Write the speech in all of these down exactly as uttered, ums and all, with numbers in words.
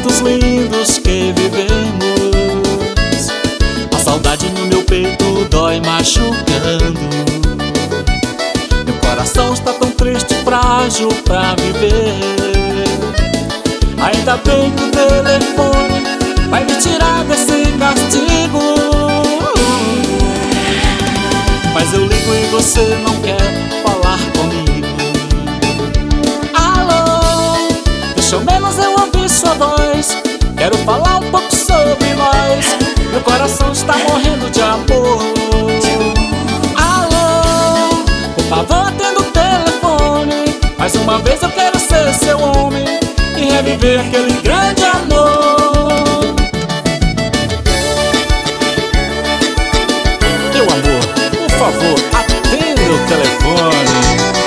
momentos lindos que vivemos. A saudade no meu peito dói machucando. Meu coração está tão triste, frágil pra viver. Ainda bem que o telefone vai me tirar desse castigo. Mas eu ligo e você não quer falar comigo. Alô, deixa ao menos eu ouvir sua voz. Quero falar um pouco sobre nós. Meu coração está morrendo de amor. Alô, por favor atenda o telefone. Mais uma vez eu quero ser seu homem e reviver aquele grande amor. Meu amor, por favor, atenda o telefone.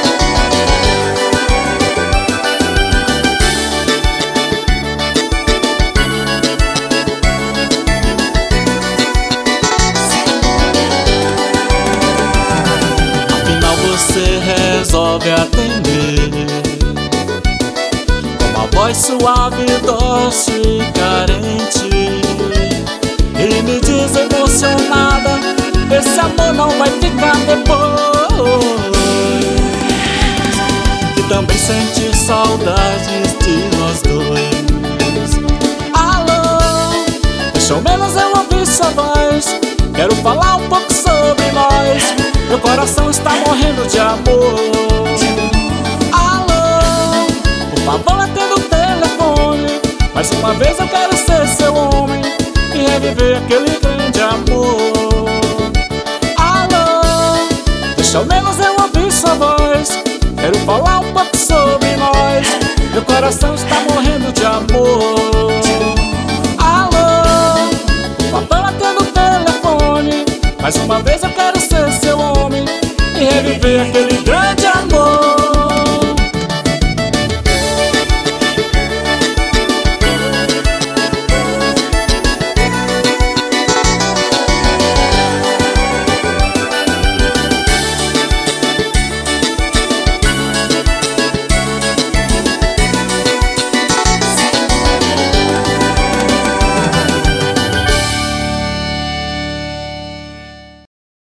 Afinal você resolve atender com uma voz suave, doce e carente, e me diz emocionada: esse amor não vai ficar depois, que também sente saudades de nós dois. Alô, deixa ao menos eu ouvir sua voz. Quero falar um pouco sobre nós. Meu coração está morrendo de amor. Alô, por favor atenda o telefone. Mais uma vez eu quero ser seu homem e reviver aquele grande amor. Deixa ao menos eu ouvir sua voz. Quero falar um pouco sobre nós. Meu coração está morrendo de amor.